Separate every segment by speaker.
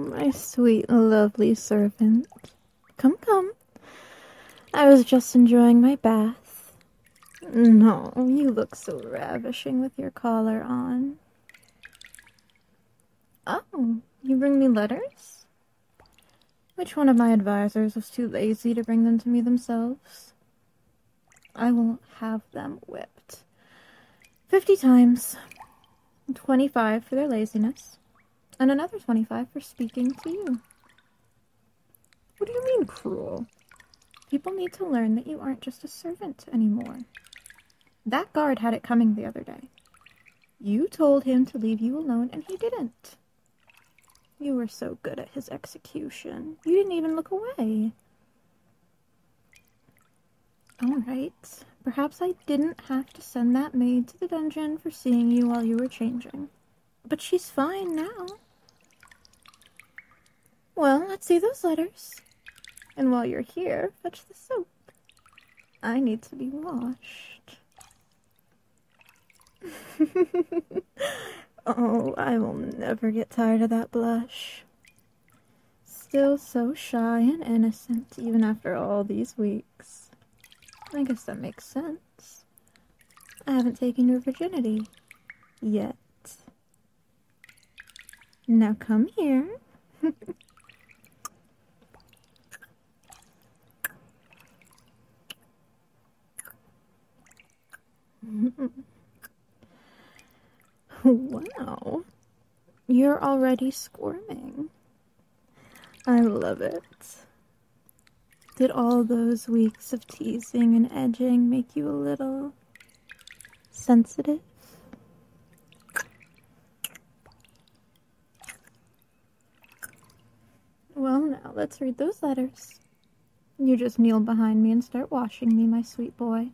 Speaker 1: My sweet, lovely servant. Come, come. I was just enjoying my bath. No, you look so ravishing with your collar on. Oh, you bring me letters? Which one of my advisors was too lazy to bring them to me themselves? I will have them whipped. 50 times. 25 for their laziness. And another 25 for speaking to you. What do you mean, cruel? People need to learn that you aren't just a servant anymore. That guard had it coming the other day. You told him to leave you alone, and he didn't. You were so good at his execution. You didn't even look away. All right. Perhaps I didn't have to send that maid to the dungeon for seeing you while you were changing. But she's fine now. Well, let's see those letters. And while you're here, fetch the soap. I need to be washed. Oh, I will never get tired of that blush. Still so shy and innocent, even after all these weeks. I guess that makes sense. I haven't taken your virginity. Yet. Now come here. Wow. You're already squirming. I love it. Did all those weeks of teasing and edging make you a little sensitive? Well, now let's read those letters. You just kneel behind me and start washing me, my sweet boy.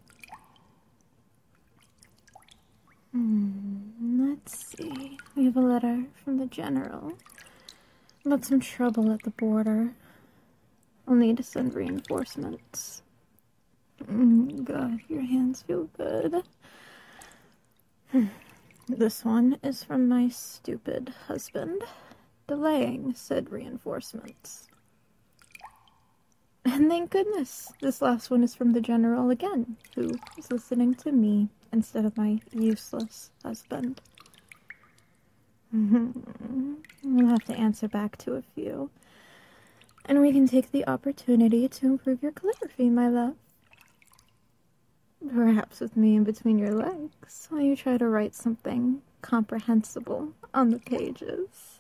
Speaker 1: Let's see. We have a letter from the general about some trouble at the border. I'll need to send reinforcements. God, your hands feel good. This one is from my stupid husband, delaying said reinforcements. And thank goodness, this last one is from the general again, who is listening to me instead of my useless husband. We'll have to answer back to a few. And we can take the opportunity to improve your calligraphy, my love. Perhaps with me in between your legs, while you try to write something comprehensible on the pages.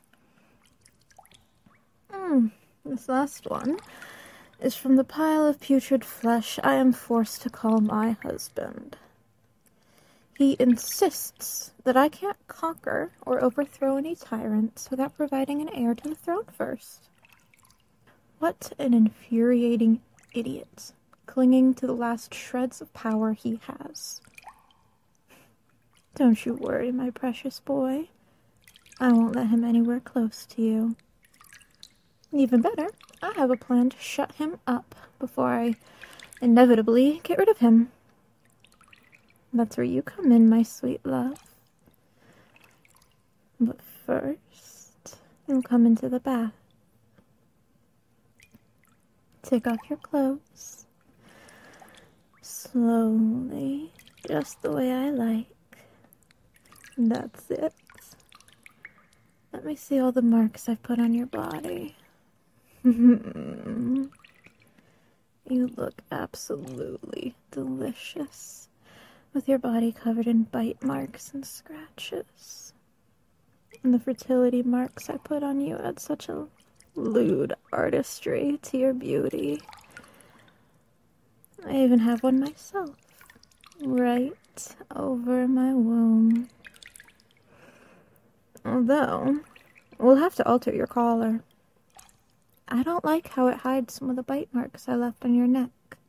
Speaker 1: This last one is from the pile of putrid flesh I am forced to call my husband. He insists that I can't conquer or overthrow any tyrants without providing an heir to the throne first. What an infuriating idiot, clinging to the last shreds of power he has. Don't you worry, my precious boy. I won't let him anywhere close to you. Even better, I have a plan to shut him up before I inevitably get rid of him. That's where you come in, my sweet love. But first, you'll come into the bath. Take off your clothes. Slowly, just the way I like. That's it. Let me see all the marks I've put on your body. You look absolutely delicious, with your body covered in bite marks and scratches. And the fertility marks I put on you add such a lewd artistry to your beauty. I even have one myself, right over my womb. Although, we'll have to alter your collar. I don't like how it hides some of the bite marks I left on your neck.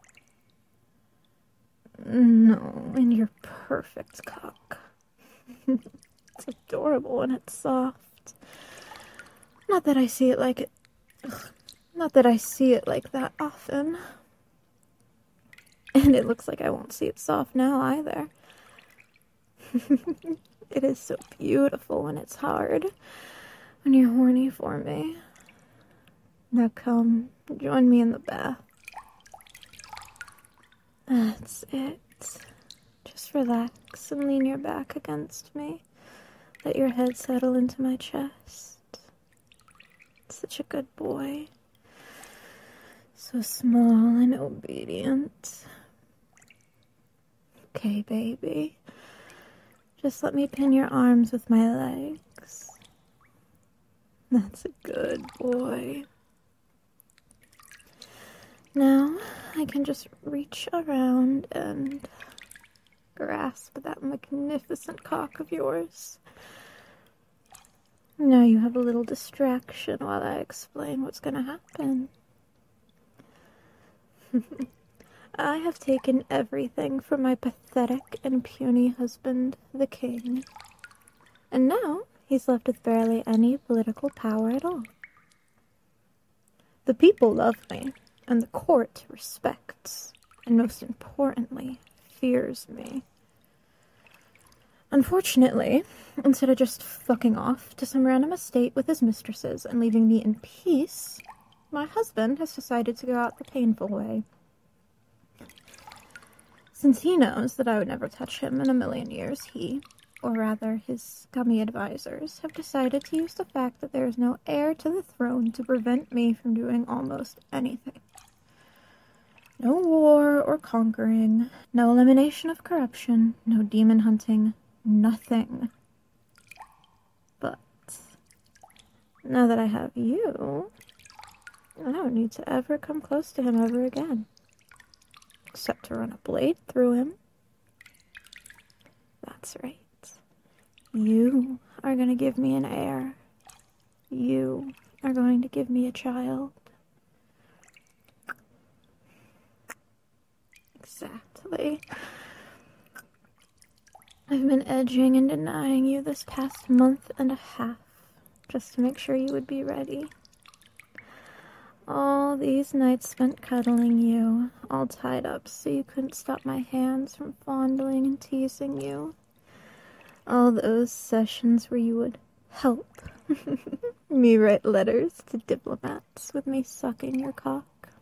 Speaker 1: No, in your perfect cock. It's adorable when it's soft. Not that I see it like it. Not that I see it like that often. And it looks like I won't see it soft now either. It is so beautiful when it's hard. When you're horny for me. Now come, join me in the bath. That's it. Just relax and lean your back against me. Let your head settle into my chest. Such a good boy. So small and obedient. Okay, baby. Just let me pin your arms with my legs. That's a good boy. Now, I can just reach around and grasp that magnificent cock of yours. Now you have a little distraction while I explain what's gonna happen. I have taken everything from my pathetic and puny husband, the king. And now he's left with barely any political power at all. The people love me, and the court respects, and most importantly, fears me. Unfortunately, instead of just fucking off to some random estate with his mistresses and leaving me in peace, my husband has decided to go out the painful way. Since he knows that I would never touch him in a million years, he, or rather his scummy advisors, have decided to use the fact that there is no heir to the throne to prevent me from doing almost anything. No war or conquering, no elimination of corruption, no demon hunting, nothing. But now that I have you, I don't need to ever come close to him ever again. Except to run a blade through him. That's right. You are going to give me an heir. You are going to give me a child. Exactly. I've been edging and denying you this past month and a half, just to make sure you would be ready. All these nights spent cuddling you, all tied up so you couldn't stop my hands from fondling and teasing you. All those sessions where you would help me write letters to diplomats with me sucking your cock.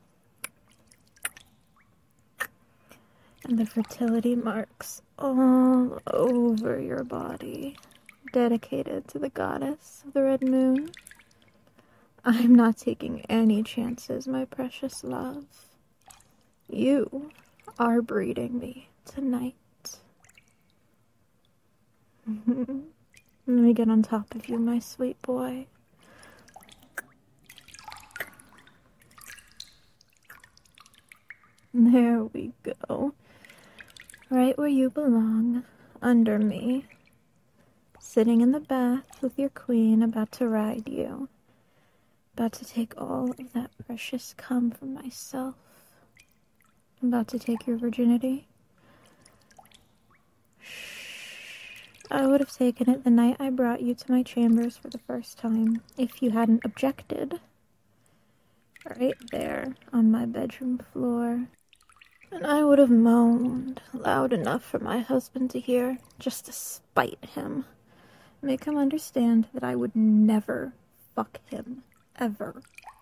Speaker 1: And the fertility marks all over your body, dedicated to the goddess of the red moon. I'm not taking any chances, my precious love. You are breeding me tonight. Let me get on top of you, my sweet boy. There we go. Right where you belong, under me. Sitting in the bath with your queen, about to ride you. About to take all of that precious cum from myself. About to take your virginity. I would have taken it the night I brought you to my chambers for the first time, if you hadn't objected. Right there, on my bedroom floor. And I would have moaned loud enough for my husband to hear, just to spite him. Make him understand that I would never fuck him. Ever.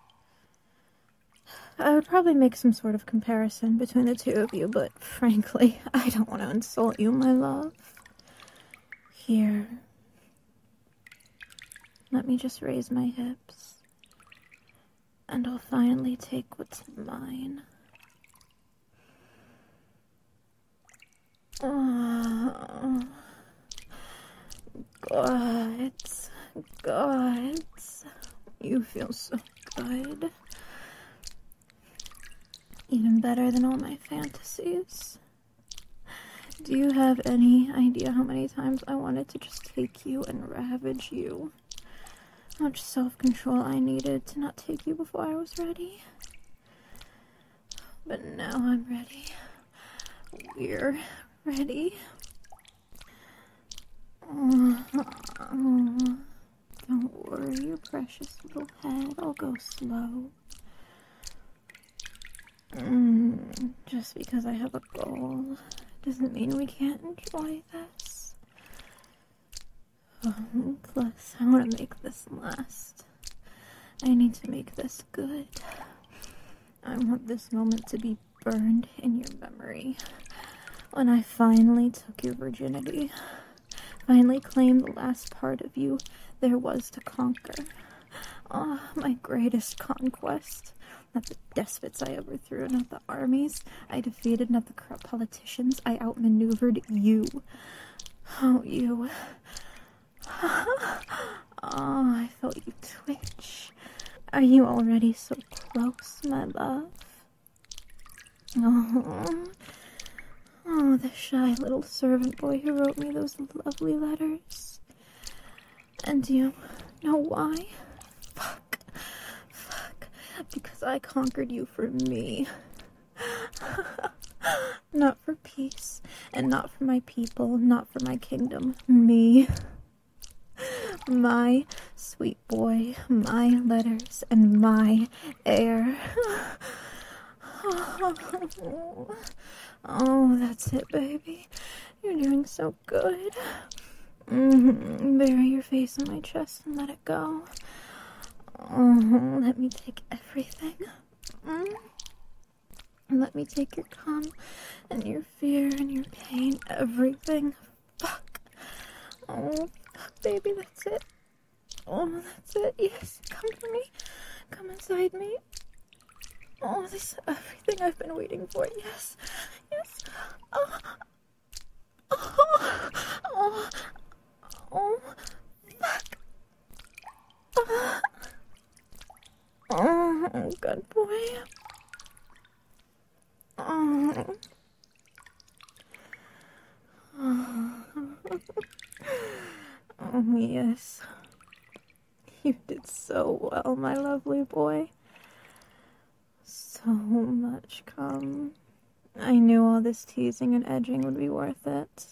Speaker 1: I would probably make some sort of comparison between the two of you, but frankly, I don't want to insult you, my love. Here. Let me just raise my hips. And I'll finally take what's mine. Oh. Gods. You feel so good. Even better than all my fantasies. Do you have any idea how many times I wanted to just take you and ravage you? How much self-control I needed to not take you before I was ready? But now I'm ready. We're ready. Don't worry your precious little head. I'll go slow. Just because I have a goal doesn't mean we can't enjoy this. Plus, I want to make this last I need to make this good. I want this moment to be burned in your memory. When I finally took your virginity, finally claimed the last part of you there was to conquer. Oh, my greatest conquest. Not the despots I overthrew, not the armies I defeated, not the corrupt politicians. I outmaneuvered you. Oh, you. Oh, I felt you twitch. Are you already so close, my love? Oh, the shy little servant boy who wrote me those lovely letters. And do you know why? Fuck. Because I conquered you for me. Not for peace, and not for my people, not for my kingdom. Me. My sweet boy, my letters, and my heir. Oh, that's it, baby. You're doing so good. Bury your face in my chest and let it go. Oh, let me take everything. Let me take your cum and your fear and your pain, everything. Fuck. Oh, fuck, baby, that's it. Oh, that's it. Yes, come for me. Come inside me. Oh, this is everything I've been waiting for. Yes. Oh. Fuck. Oh, good boy. Oh. Oh, yes. You did so well, my lovely boy. So much cum. I knew all this teasing and edging would be worth it.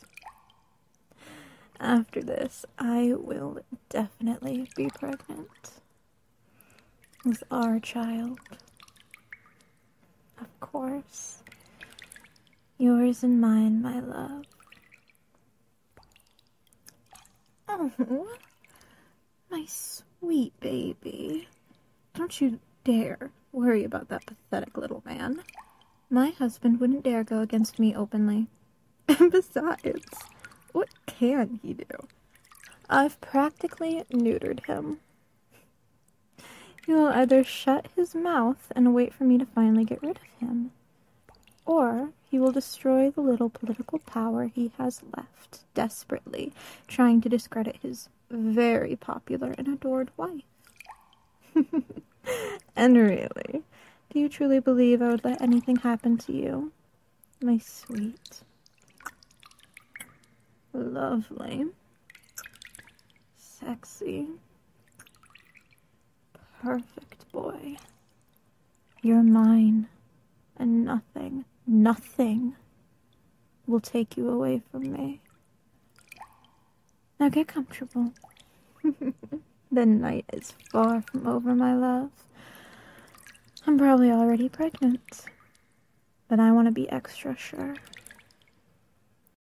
Speaker 1: After this, I will definitely be pregnant. With our child. Of course. Yours and mine, my love. Oh, my sweet baby. Don't you dare worry about that pathetic little man. My husband wouldn't dare go against me openly. And besides, what can he do? I've practically neutered him. He will either shut his mouth and wait for me to finally get rid of him, or he will destroy the little political power he has left, desperately trying to discredit his very popular and adored wife. And really, do you truly believe I would let anything happen to you? My sweet, lovely, sexy, perfect boy. You're mine, and nothing will take you away from me. Now get comfortable. The night is far from over, my love. I'm probably already pregnant, but I want to be extra sure.